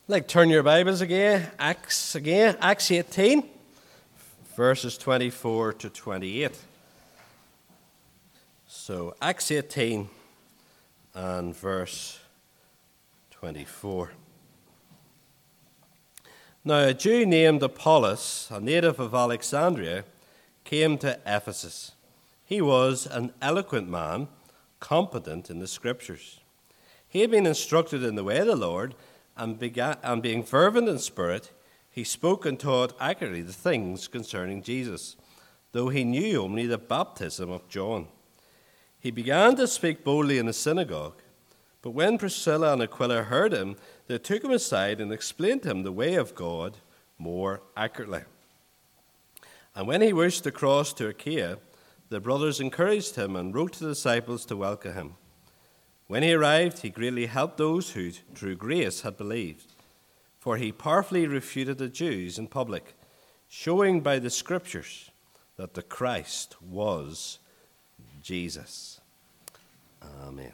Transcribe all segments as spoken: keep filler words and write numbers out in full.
Like, turn your Bibles again, Acts again, Acts eighteen, verses twenty-four to twenty-eight. So, Acts eighteen and verse twenty-four. Now, a Jew named Apollos, a native of Alexandria, came to Ephesus. He was an eloquent man, competent in the Scriptures. He had been instructed in the way of the Lord, and, began, and being fervent in spirit, he spoke and taught accurately the things concerning Jesus, though he knew only the baptism of John. He began to speak boldly in the synagogue, but when Priscilla and Aquila heard him, they took him aside and explained to him the way of God more accurately. And when he wished to cross to Achaia, the brothers encouraged him and wrote to the disciples to welcome him. When he arrived, he greatly helped those who, through grace, had believed. For he powerfully refuted the Jews in public, showing by the Scriptures that the Christ was Jesus. Amen.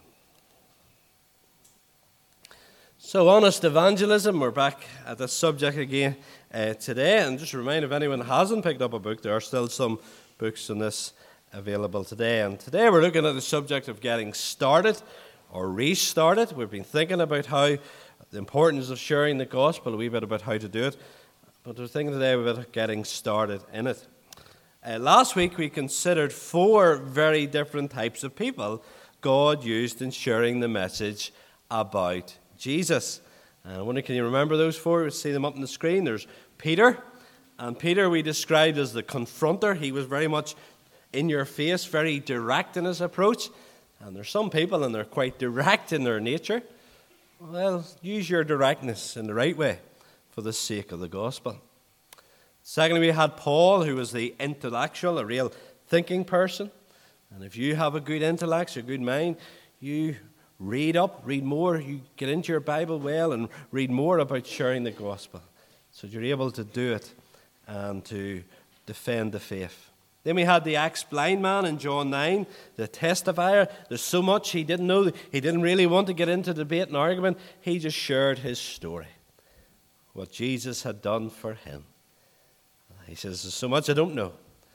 So, honest evangelism, we're back at the subject again uh, today. And just a reminder, if anyone hasn't picked up a book, there are still some books on this available today. And today we're looking at the subject of getting started or restarted. We've been thinking about how the importance of sharing the gospel, a wee bit about how to do it, but we're thinking today about getting started in it. Uh, last week we considered four very different types of people God used in sharing the message about Jesus. And I wonder, can you remember those four? We see them up on the screen. There's Peter, and Peter we described as the confronter. He was very much in your face, very direct in his approach. And there's some people, and they're quite direct in their nature. Well, use your directness in the right way for the sake of the gospel. Secondly, we had Paul, who was the intellectual, a real thinking person. And if you have a good intellect, a good mind, you read up, read more, you get into your Bible well and read more about sharing the gospel, so you're able to do it and to defend the faith. Then we had the ex-blind man in John nine, the testifier. There's so much he didn't know. He didn't really want to get into debate and argument. He just shared his story, what Jesus had done for him. He says, there's so much I don't know.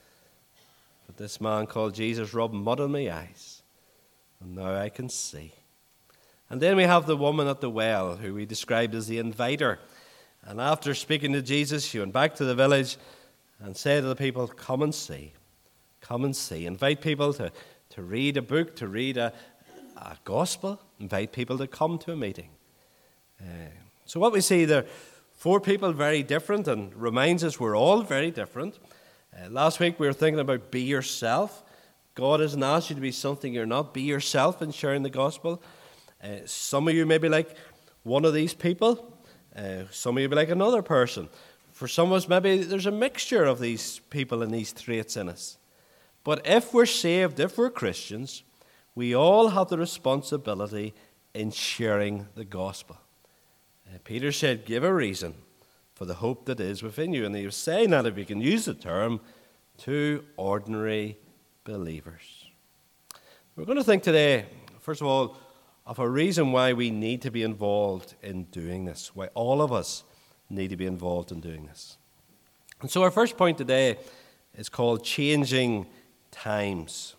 But this man called Jesus rubbed mud on my eyes, and now I can see. And then we have the woman at the well, who we described as the inviter. And after speaking to Jesus, she went back to the village and said to the people, come and see. Come and see. Invite people to, to read a book, to read a, a gospel. Invite people to come to a meeting. Uh, so what we see there, four people very different, and reminds us we're all very different. Uh, last week we were thinking about be yourself. God hasn't asked you to be something you're not. Be yourself in sharing the gospel. Uh, some of you may be like one of these people. Uh, some of you may be like another person. For some of us, maybe there's a mixture of these people and these traits in us. But if we're saved, if we're Christians, we all have the responsibility in sharing the gospel. Uh, Peter said, give a reason for the hope that is within you. And he was saying that, if you can use the term, to ordinary believers. We're going to think today, first of all, of a reason why we need to be involved in doing this, why all of us need to be involved in doing this. And so our first point today is called Changing Times.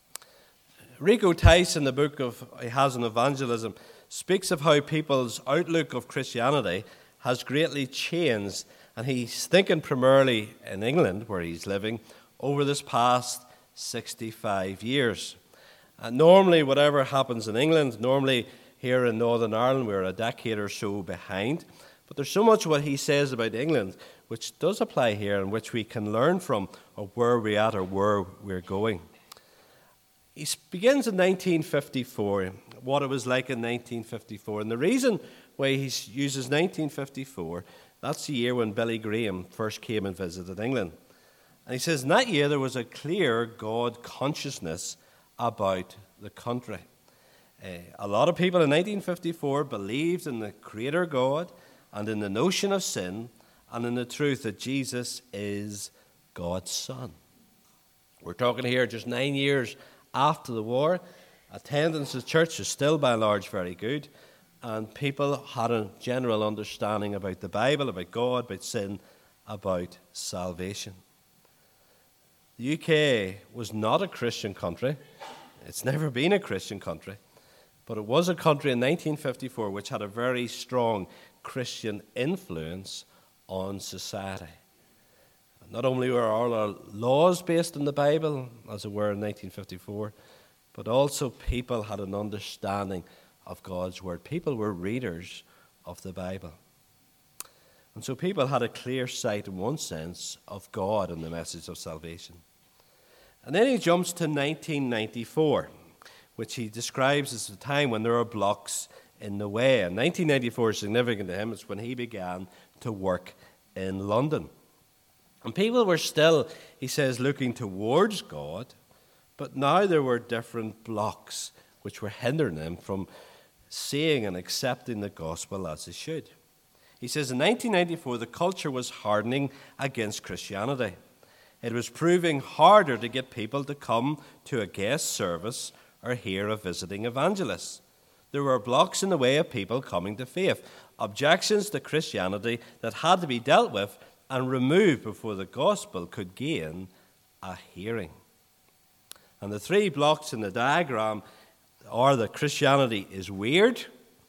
Rico Tice, in the book of he has on evangelism, speaks of how people's outlook of Christianity has greatly changed, and he's thinking primarily in England, where he's living, over this past sixty-five years. And normally, whatever happens in England, normally here in Northern Ireland, we're a decade or so behind. But there's so much what he says about England which does apply here and which we can learn from, or where we're at or where we're going. He begins in nineteen fifty-four, what it was like in nineteen fifty-four. And the reason why he uses nineteen fifty-four, that's the year when Billy Graham first came and visited England. And he says in that year there was a clear God consciousness about the country. Uh, a lot of people in nineteen fifty-four believed in the Creator God, and in the notion of sin, and in the truth that Jesus is God's Son. We're talking here just nine years after the war. Attendance at church is still by and large very good. and people had a general understanding about the Bible, about God, about sin, about salvation. The U K was not a Christian country. It's never been a Christian country. But it was a country in nineteen fifty-four which had a very strong Christian influence on society. Not only were all our laws based on the Bible, as it were in nineteen fifty-four, but also people had an understanding of God's Word. People were readers of the Bible. And so people had a clear sight, in one sense, of God and the message of salvation. And then he jumps to nineteen ninety-four, which he describes as a time when there are blocks in the way. And nineteen ninety-four is significant to him. It's when he began to work in London. And people were still, he says, looking towards God, but now there were different blocks which were hindering them from seeing and accepting the gospel as they should. He says in nineteen ninety-four, the culture was hardening against Christianity. It was proving harder to get people to come to a guest service or hear a visiting evangelist. There were blocks in the way of people coming to faith, objections to Christianity that had to be dealt with and removed before the gospel could gain a hearing. And the three blocks in the diagram are that Christianity is weird,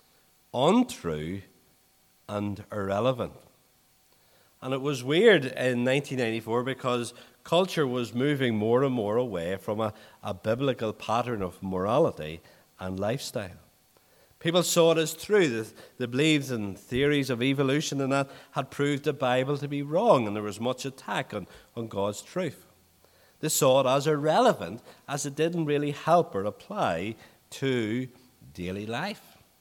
untrue, and irrelevant. And it was weird in nineteen ninety-four because culture was moving more and more away from a, a biblical pattern of morality and lifestyle. People saw it as true. The, the beliefs and theories of evolution and that had proved the Bible to be wrong, and there was much attack on, on God's truth. They saw it as irrelevant, as it didn't really help or apply to daily life.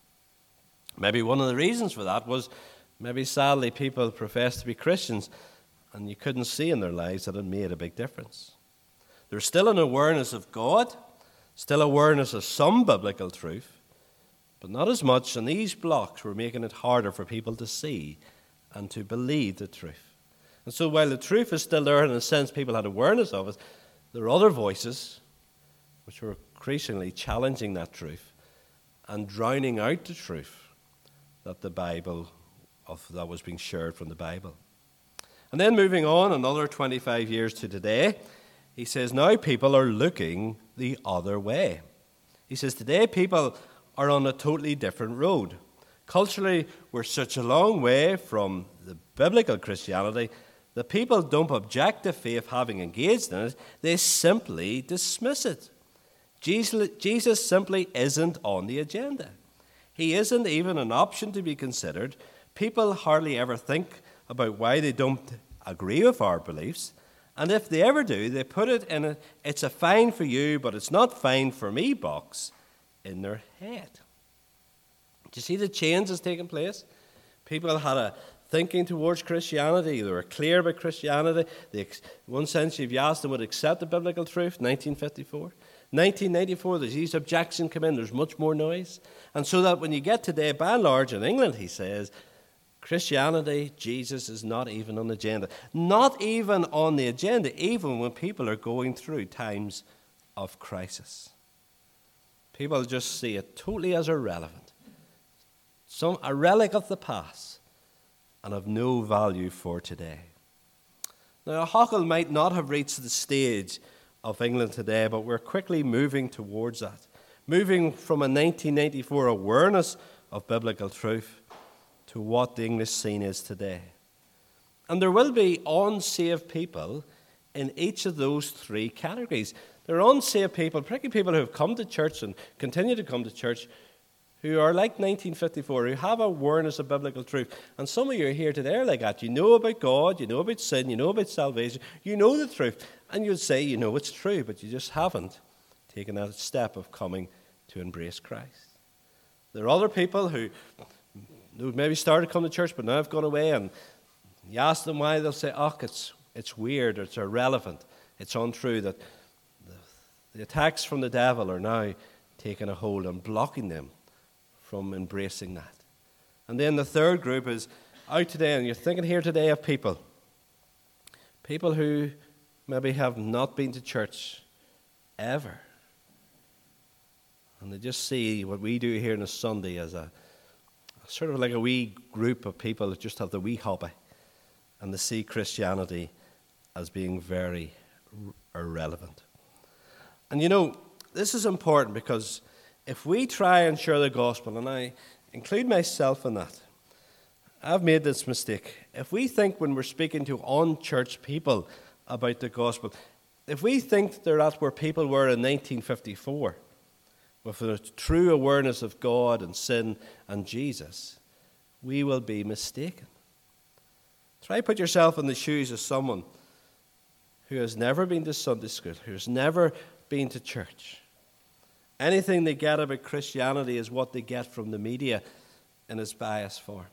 Maybe one of the reasons for that was maybe sadly people professed to be Christians and you couldn't see in their lives that it made a big difference. There's still an awareness of God, still awareness of some biblical truth, but not as much, and these blocks were making it harder for people to see and to believe the truth. And so while the truth is still there, and in a sense people had awareness of it, there are other voices which were increasingly challenging that truth and drowning out the truth that the Bible, of that was being shared from the Bible. And then moving on another twenty-five years to today, he says now people are looking the other way. He says today people are on a totally different road. Culturally, we're such a long way from the biblical Christianity that people don't object to faith having engaged in it, they simply dismiss it. Jesus, Jesus simply isn't on the agenda. He isn't even an option to be considered. People hardly ever think about why they don't agree with our beliefs. And if they ever do, they put it in a, it's a fine for you, but it's not fine for me box in their head. Do you see the change that's taking place? People had a thinking towards Christianity. They were clear about Christianity. They, in one sense, if you asked them, would accept the biblical truth, nineteen fifty-four. nineteen ninety-four, there's these objections come in, there's much more noise. And so that when you get today, by and large in England, he says, Christianity, Jesus is not even on the agenda. Not even on the agenda, even when people are going through times of crisis. People just see it totally as irrelevant. Some, a relic of the past and of no value for today. Now, Hockel might not have reached the stage of England today, but we're quickly moving towards that. Moving from a nineteen ninety-four awareness of biblical truth to what the English scene is today. And there will be unsaved people in each of those three categories. There are unsaved people, particularly people who have come to church and continue to come to church, who are like nineteen fifty-four, who have awareness of biblical truth. And some of you are here today are like that. You know about God, you know about sin, you know about salvation, you know the truth. And you'll say, you know it's true, but you just haven't taken that step of coming to embrace Christ. There are other people who, who maybe started to come to church, but now have gone away, and you ask them why, they'll say, oh, it's, it's weird, or it's irrelevant, it's untrue, that the, the attacks from the devil are now taking a hold and blocking them from embracing that. And then the third group is out today, and you're thinking here today of people, people who maybe have not been to church ever. And they just see what we do here on a Sunday as a sort of like a wee group of people that just have the wee hobby and they see Christianity as being very r- irrelevant. And you know, this is important because if we try and share the gospel, and I include myself in that, I've made this mistake. If we think when we're speaking to unchurched people about the gospel, if we think they're at where people were in nineteen fifty-four, with a true awareness of God and sin and Jesus, we will be mistaken. Try put yourself in the shoes of someone who has never been to Sunday school, who has never been to church. Anything they get about Christianity is what they get from the media in its biased form.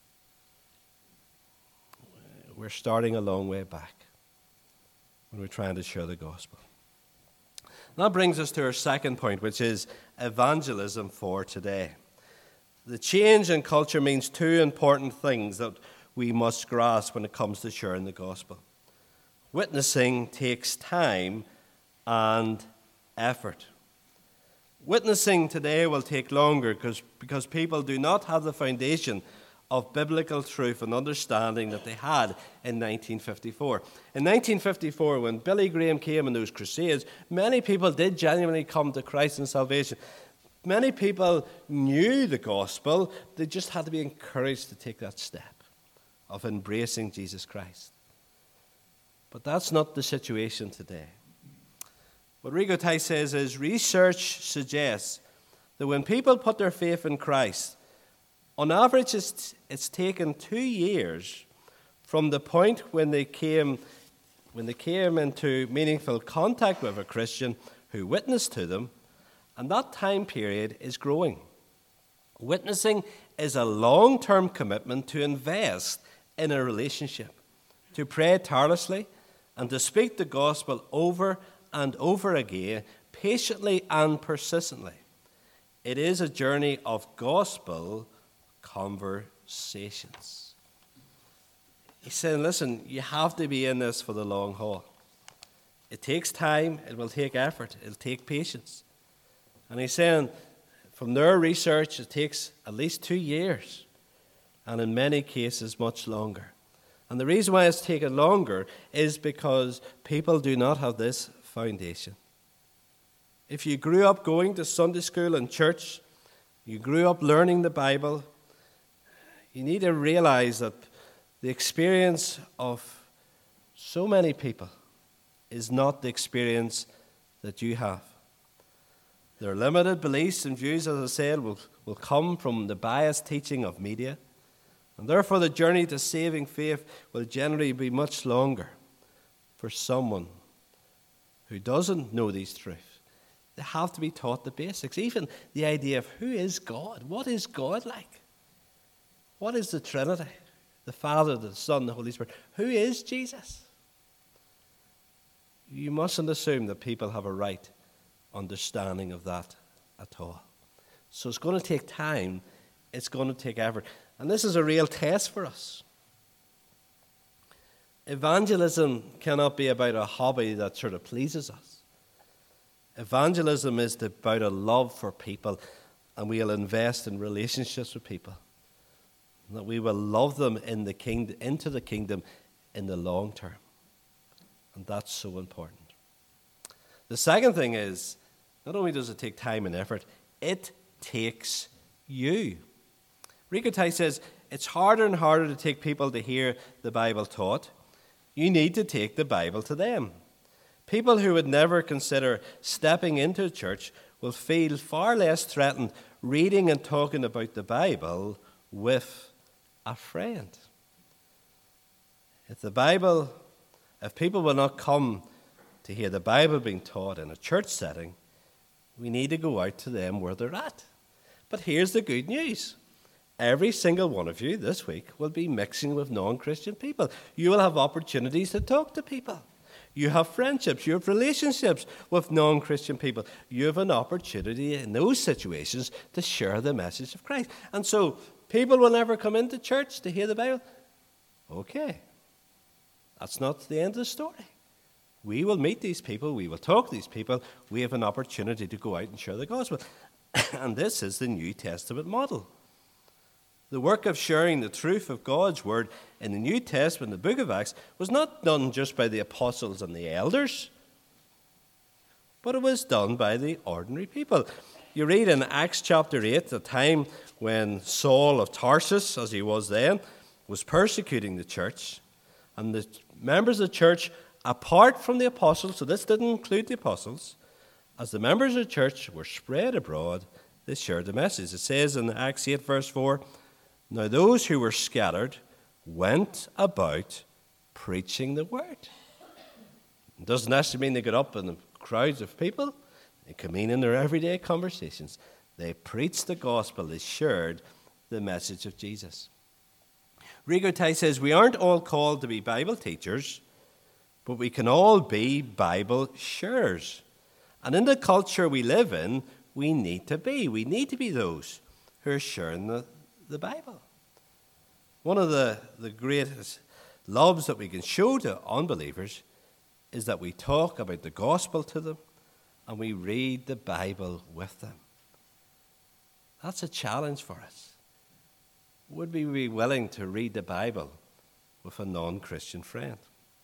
We're starting a long way back when we're trying to share the gospel. That brings us to our second point, which is evangelism for today. The change in culture means two important things that we must grasp when it comes to sharing the gospel. Witnessing takes time and effort. Witnessing today will take longer because, because people do not have the foundation of biblical truth and understanding that they had in nineteen fifty-four. In nineteen fifty-four, when Billy Graham came in those crusades, many people did genuinely come to Christ and salvation. Many people knew the gospel. They just had to be encouraged to take that step of embracing Jesus Christ. But that's not the situation today. What Rigo Tai says is, research suggests that when people put their faith in Christ, on average, it's, it's taken two years from the point when they came when they came into meaningful contact with a Christian who witnessed to them, and that time period is growing. Witnessing is a long-term commitment to invest in a relationship, to pray tirelessly, and to speak the gospel over and over again, patiently and persistently. It is a journey of gospel conversations. He's saying, listen, you have to be in this for the long haul. It takes time, it will take effort, it'll take patience. And he's saying, from their research, it takes at least two years, and in many cases, much longer. And the reason why it's taken longer is because people do not have this foundation. If you grew up going to Sunday school and church, you grew up learning the Bible, you need to realize that the experience of so many people is not the experience that you have. Their limited beliefs and views, as I said, will, will come from the biased teaching of media. And therefore, the journey to saving faith will generally be much longer for someone who doesn't know these truths. They have to be taught the basics, even the idea of who is God? What is God like? What is the Trinity? The Father, the Son, the Holy Spirit. Who is Jesus? You mustn't assume that people have a right understanding of that at all. So it's going to take time. It's going to take effort. And this is a real test for us. Evangelism cannot be about a hobby that sort of pleases us. Evangelism is about a love for people, and we'll invest in relationships with people. That we will love them in the kingdom, into the kingdom in the long term. And that's so important. The second thing is, not only does it take time and effort, it takes you. Rigo Tai says, it's harder and harder to take people to hear the Bible taught. You need to take the Bible to them. People who would never consider stepping into a church will feel far less threatened reading and talking about the Bible with a friend. If the Bible, if people will not come to hear the Bible being taught in a church setting, we need to go out to them where they're at. But here's the good news. Every single one of you this week will be mixing with non-Christian people. You will have opportunities to talk to people. You have friendships, you have relationships with non-Christian people. You have an opportunity in those situations to share the message of Christ. And so, people will never come into church to hear the Bible. Okay, that's not the end of the story. We will meet these people, we will talk to these people, we have an opportunity to go out and share the gospel. And this is the New Testament model. The work of sharing the truth of God's word in the New Testament, the book of Acts, was not done just by the apostles and the elders, but it was done by the ordinary people. You read in Acts chapter eight, the time when Saul of Tarsus, as he was then, was persecuting the church, and the members of the church, apart from the apostles, so this didn't include the apostles, as the members of the church were spread abroad, they shared the message. It says in Acts eight verse four, "Now those who were scattered went about preaching the word." It doesn't necessarily mean they got up in the crowds of people. It could mean in their everyday conversations. They preached the gospel. They shared the message of Jesus. Rigotai says we aren't all called to be Bible teachers, but we can all be Bible sharers. And in the culture we live in, we need to be. We need to be those who are sharing the, the Bible. One of the, the greatest loves that we can show to unbelievers is that we talk about the gospel to them and we read the Bible with them. That's a challenge for us. Would we be willing to read the Bible with a non-Christian friend?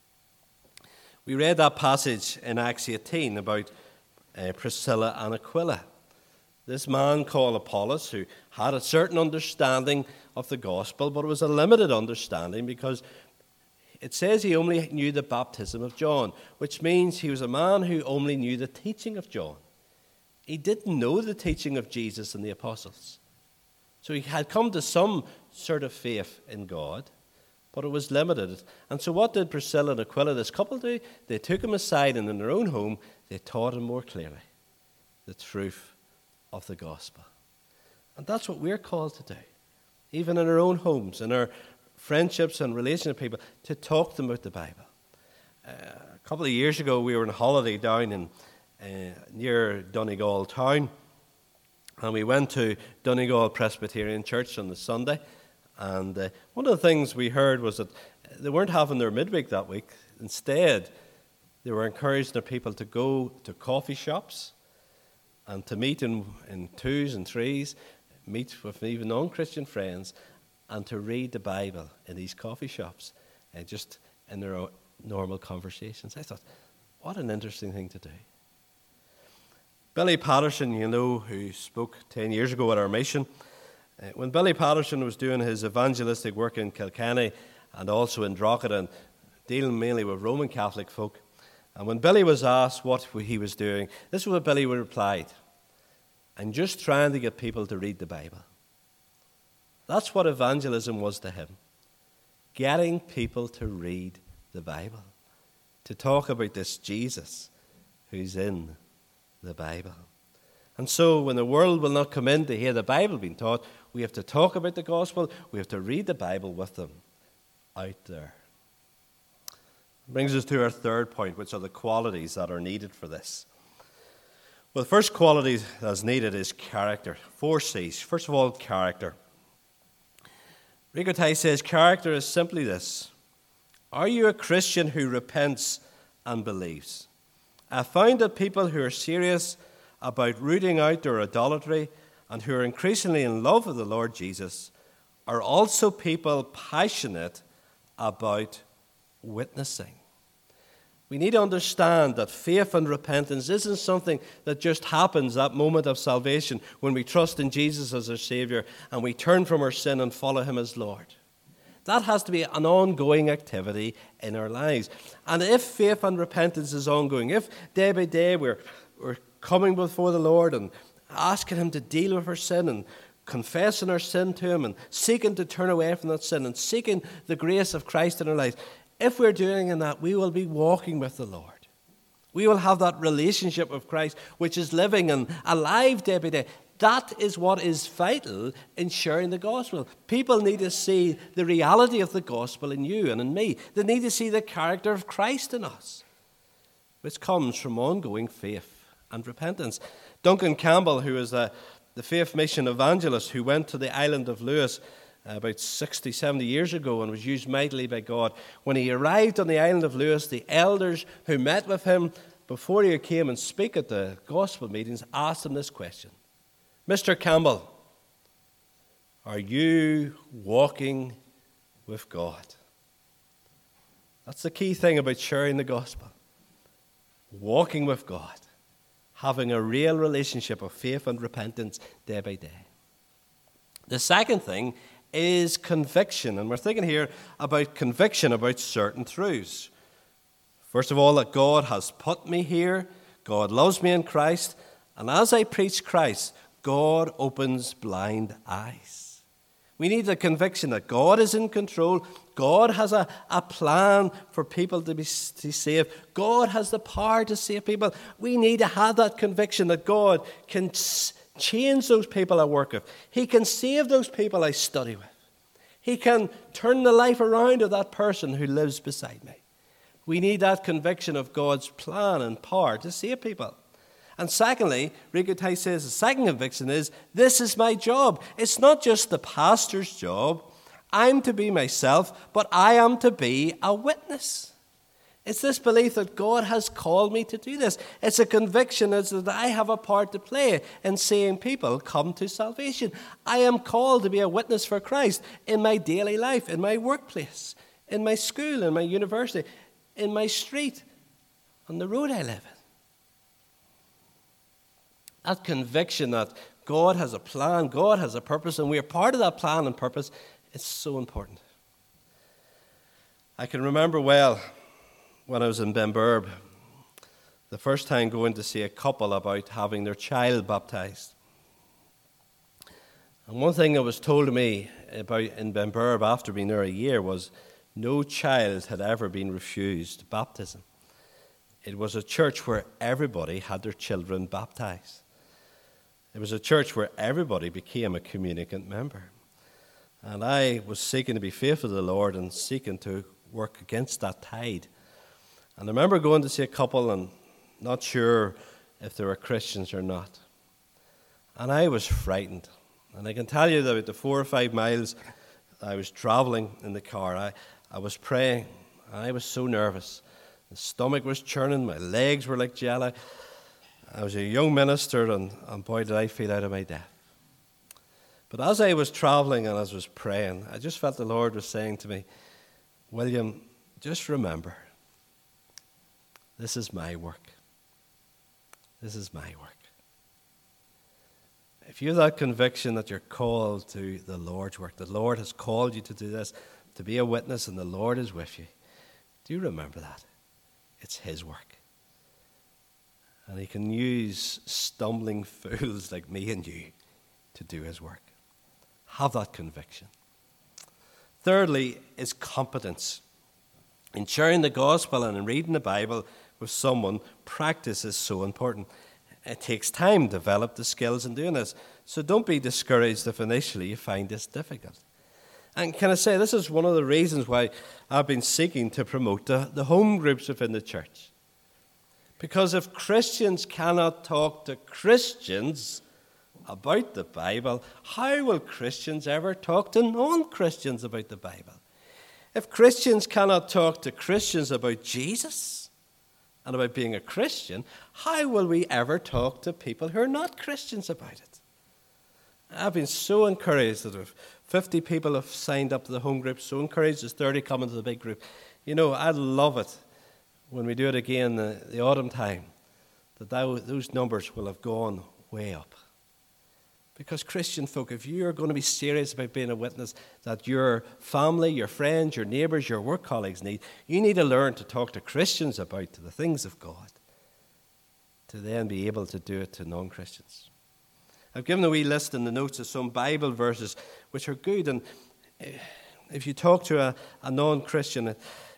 We read that passage in Acts eighteen about uh, Priscilla and Aquila. This man called Apollos, who had a certain understanding of the gospel, but it was a limited understanding because it says he only knew the baptism of John, which means he was a man who only knew the teaching of John. He didn't know the teaching of Jesus and the apostles. So he had come to some sort of faith in God, but it was limited. And so what did Priscilla and Aquila, this couple, do? They took him aside, and in their own home, they taught him more clearly the truth of the gospel. And that's what we're called to do, even in our own homes, in our friendships and relations with people, to talk to them about the Bible. Uh, a couple of years ago, we were on holiday down in uh, near Donegal town, and we went to Donegal Presbyterian Church on the Sunday. And uh, one of the things we heard was that they weren't having their midweek that week. Instead, they were encouraging their people to go to coffee shops and to meet in, in twos and threes, meet with even non-Christian friends, and to read the Bible in these coffee shops, uh, just in their own normal conversations. I thought, what an interesting thing to do. Billy Patterson, you know, who spoke ten years ago at our mission, uh, when Billy Patterson was doing his evangelistic work in Kilkenny and also in Drogheda, dealing mainly with Roman Catholic folk, and when Billy was asked what he was doing, this is what Billy replied: "I'm just trying to get people to read the Bible." That's what evangelism was to him. Getting people to read the Bible. To talk about this Jesus who's in the Bible. And so when the world will not come in to hear the Bible being taught, we have to talk about the gospel. We have to read the Bible with them out there. Brings us to our third point, which are the qualities that are needed for this. Well, the first quality that's needed is character. Four C's. First of all, character. Rigotai says character is simply this: are you a Christian who repents and believes? I found that people who are serious about rooting out their idolatry and who are increasingly in love with the Lord Jesus are also people passionate about witnessing. We need to understand that faith and repentance isn't something that just happens that moment of salvation when we trust in Jesus as our Savior and we turn from our sin and follow Him as Lord. That has to be an ongoing activity in our lives. And if faith and repentance is ongoing, if day by day we're, we're coming before the Lord and asking Him to deal with our sin and confessing our sin to Him and seeking to turn away from that sin and seeking the grace of Christ in our lives, if we're doing in that, we will be walking with the Lord. We will have that relationship with Christ, which is living and alive day by day. That is what is vital in sharing the gospel. People need to see the reality of the gospel in you and in me. They need to see the character of Christ in us, which comes from ongoing faith and repentance. Duncan Campbell, who is a, the faith mission evangelist who went to the island of Lewis about sixty, seventy years ago and was used mightily by God. When he arrived on the island of Lewis, the elders who met with him before he came and speak at the gospel meetings asked him this question: "Mister Campbell, Are you walking with God? That's the key thing about sharing the gospel. Walking with God. Having a real relationship of faith and repentance day by day. The second thing is conviction. And we're thinking here about conviction about certain truths. First of all, that God has put me here. God loves me in Christ. And as I preach Christ, God opens blind eyes. We need the conviction that God is in control. God has a, a plan for people to be to saved. God has the power to save people. We need to have that conviction that God can change those people I work with. He can save those people I study with. He can turn the life around of that person who lives beside me. We need that conviction of God's plan and power to save people. And secondly, Rico Tice says the second conviction is, this is my job. It's not just the pastor's job. I'm to be myself, but I am to be a witness. It's this belief that God has called me to do this. It's a conviction that I have a part to play in seeing people come to salvation. I am called to be a witness for Christ in my daily life, in my workplace, in my school, in my university, in my street, on the road I live in. That conviction that God has a plan, God has a purpose, and we are part of that plan and purpose, it's so important. I can remember well when I was in Benburb, the first time going to see a couple about having their child baptized. And one thing that was told to me about in Benburb after being there a year was no child had ever been refused baptism. It was a church where everybody had their children baptized. It was a church where everybody became a communicant member. And I was seeking to be faithful to the Lord and seeking to work against that tide. And I remember going to see a couple and not sure if they were Christians or not. And I was frightened. And I can tell you that about the four or five miles I was traveling in the car, I, I was praying. And I was so nervous. The stomach was churning, my legs were like jelly. I was a young minister, and, and boy, did I feel out of my depth. But as I was traveling and as I was praying, I just felt the Lord was saying to me, William, just remember, this is my work. This is my work. If you have that conviction that you're called to the Lord's work, the Lord has called you to do this, to be a witness, and the Lord is with you, do remember that. It's His work. And He can use stumbling fools like me and you to do His work. Have that conviction. Thirdly is competence. In sharing the gospel and in reading the Bible with someone, practice is so important. It takes time to develop the skills in doing this. So don't be discouraged if initially you find this difficult. And can I say, this is one of the reasons why I've been seeking to promote the, the home groups within the church. Because if Christians cannot talk to Christians about the Bible, how will Christians ever talk to non-Christians about the Bible? If Christians cannot talk to Christians about Jesus and about being a Christian, how will we ever talk to people who are not Christians about it? I've been so encouraged that if fifty people have signed up to the home group, so encouraged there's thirty coming to the big group. You know, I'd love it when we do it again the, the autumn time, that those numbers will have gone way up. Because Christian folk, if you are going to be serious about being a witness that your family, your friends, your neighbours, your work colleagues need, you need to learn to talk to Christians about the things of God, to then be able to do it to non-Christians. I've given a wee list in the notes of some Bible verses which are good, and if you talk to a, a non-Christian,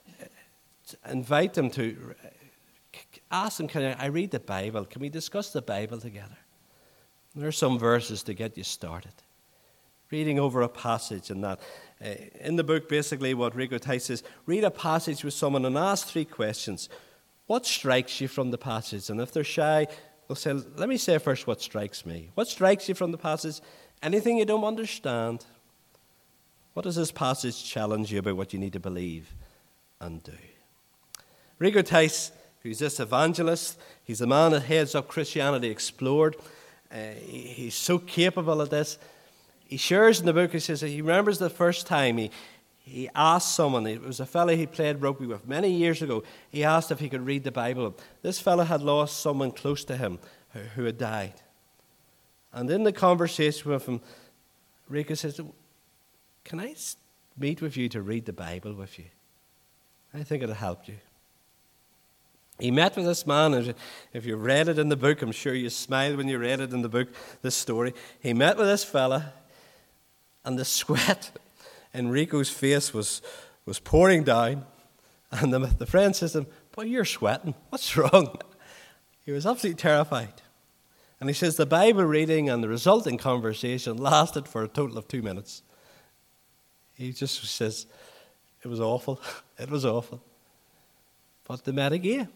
invite them to, ask them, can I, I read the Bible? Can we discuss the Bible together? There are some verses to get you started. Reading over a passage and that. Uh, in the book, basically, what Rico Tice says, read a passage with someone and ask three questions. What strikes you from the passage? And if they're shy, they'll say, let me say first what strikes me. What strikes you from the passage? Anything you don't understand? What does this passage challenge you about what you need to believe and do? Rico Tice, who's this evangelist, he's the man that heads up Christianity Explored. Uh, he's so capable of this. he shares in the book, he says that he remembers the first time he, he asked someone, it was a fellow he played rugby with many years ago, he asked if he could read the Bible. This fellow had lost someone close to him who, who had died. And in the conversation with him, Rico says, can I meet with you to read the Bible with you? I think it'll help you. He met with this man, and if you read it in the book, I'm sure you smiled when you read it in the book, this story. He met with this fella, and the sweat in Rico's face was, was pouring down. And the, the friend says to him, boy, you're sweating. What's wrong? He was absolutely terrified. And he says the Bible reading and the resulting conversation lasted for a total of two minutes. He just says, it was awful. It was awful. But they met again.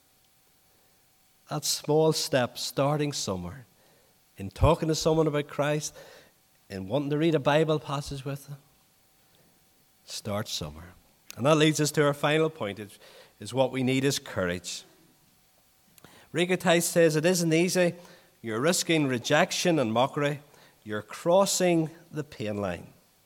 That small step, starting somewhere, in talking to someone about Christ, in wanting to read a Bible passage with them, start somewhere. And that leads us to our final point, is, is what we need is courage. Rico Tice says, it isn't easy. You're risking rejection and mockery. You're crossing the pain line.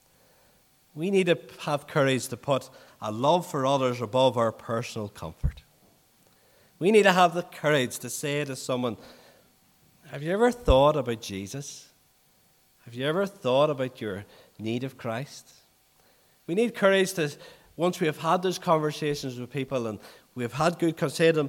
We need to have courage to put a love for others above our personal comfort. We need to have the courage to say to someone, have you ever thought about Jesus? Have you ever thought about your need of Christ? We need courage to, once we have had those conversations with people and we have had good, say to them,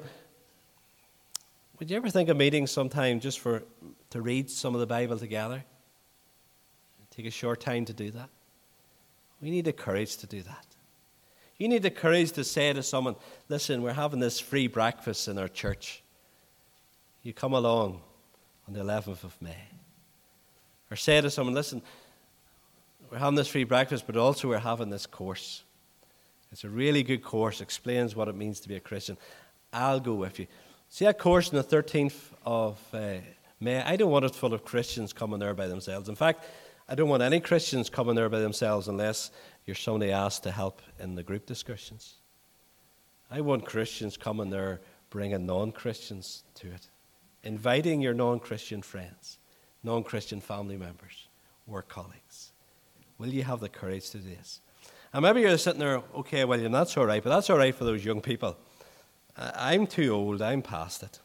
would you ever think of meeting sometime just for to read some of the Bible together? Take a short time to do that. We need the courage to do that. You need the courage to say to someone, listen, we're having this free breakfast in our church. You come along on the eleventh of May. Or say to someone, listen, we're having this free breakfast, but also we're having this course. It's a really good course, explains what it means to be a Christian. I'll go with you. See that course on the thirteenth of uh, May? I don't want it full of Christians coming there by themselves. In fact, I don't want any Christians coming there by themselves unless you're somebody asked to help in the group discussions. I want Christians coming there bringing non-Christians to it. Inviting your non-Christian friends, non-Christian family members, work colleagues. Will you have the courage to do this? And maybe you're sitting there, okay, William, that's all right, but that's all right for those young people. I'm too old, I'm past it.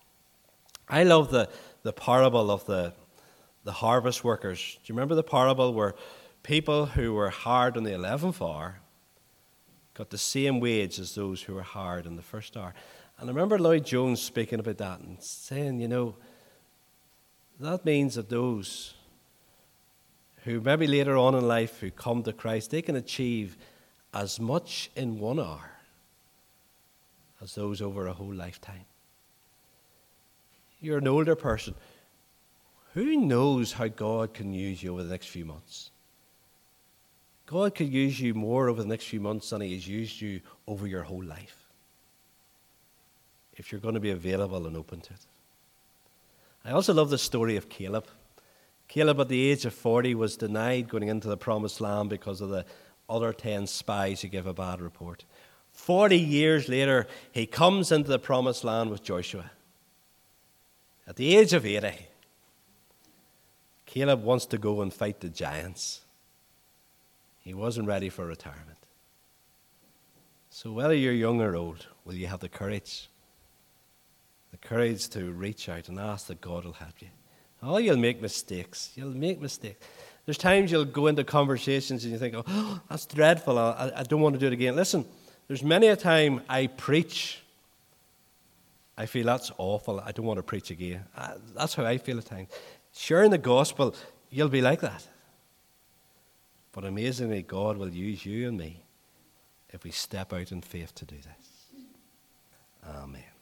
I love the, the parable of the, the harvest workers. Do you remember the parable where people who were hired in the eleventh hour got the same wage as those who were hired in the first hour? And I remember Lloyd Jones speaking about that and saying, you know, that means that those who maybe later on in life who come to Christ, they can achieve as much in one hour as those over a whole lifetime. You're an older person. Who knows how God can use you over the next few months? God could use you more over the next few months than he has used you over your whole life, if you're going to be available and open to it. I also love the story of Caleb. Caleb at the age of forty was denied going into the promised land because of the other ten spies who gave a bad report. Forty years later, he comes into the promised land with Joshua. At the age of eighty, Caleb wants to go and fight the giants. He wasn't ready for retirement. So whether you're young or old, will you have the courage? The courage to reach out and ask that God will help you. Oh, you'll make mistakes. You'll make mistakes. There's times you'll go into conversations and you think, oh, that's dreadful. I, I don't want to do it again. Listen, there's many a time I preach. I feel that's awful. I don't want to preach again. I, that's how I feel at times. Sharing the gospel, you'll be like that. But amazingly, God will use you and me if we step out in faith to do this. Amen.